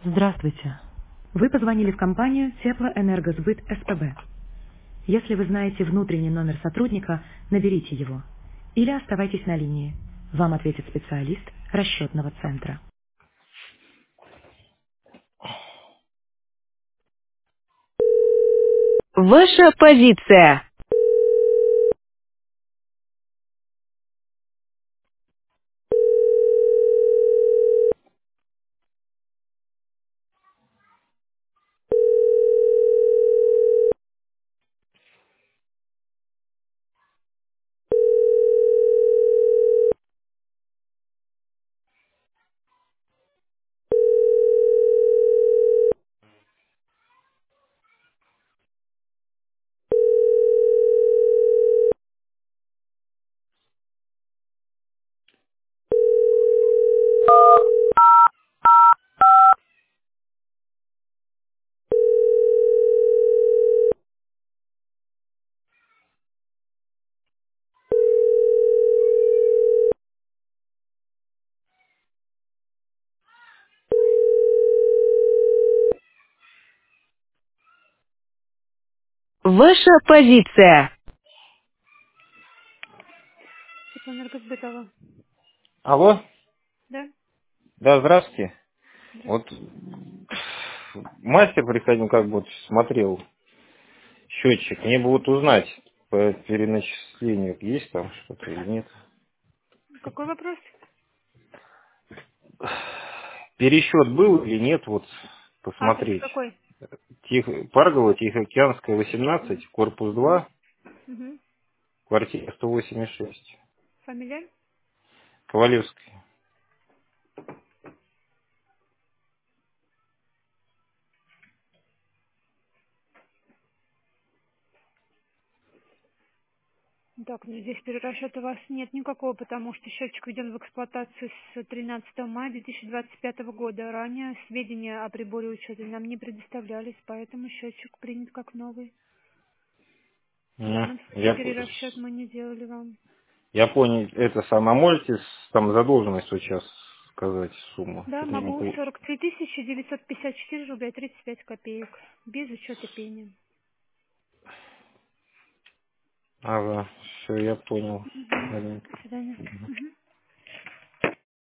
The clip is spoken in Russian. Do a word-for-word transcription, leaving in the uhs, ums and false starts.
Здравствуйте. Вы позвонили в компанию Теплоэнергосбыт СПБ. Если вы знаете внутренний номер сотрудника, наберите его. Или оставайтесь на линии. Вам ответит специалист расчетного центра. Ваша позиция. Ваша позиция. Теплоэнергосбытова. Алло? Да? Да, здравствуйте. Вот Здравствуйте. мастер приходил, как бы вот смотрел счетчик. Мне бы вот узнать по переначислению, есть там что-то или нет. Какой вопрос? Пересчет был или нет, вот Адрес посмотреть. какой? Тихо, Паргола, Тихоокеанская, восемнадцать, корпус Угу. два, Угу. квартира сто восемьдесят шесть. Фамилия? Ковалевская. Так, ну здесь перерасчета у вас нет никакого, потому что счетчик введен в эксплуатацию с тринадцатого мая две тысячи двадцать пятого года. Ранее сведения о приборе учета нам не предоставлялись, поэтому счетчик принят как новый. В М, данном случае Я, перерасчет мы не делали вам. я понял, это самое. Можете с- там задолженность вот сейчас сказать сумму? Да, Что-то я не могу. пол- сорок три тысячи девятьсот пятьдесят четыре рубля тридцать пять копеек. Без учета пени. Ага, все, я понял. Мгм. Ладненько. До свидания. Мгм.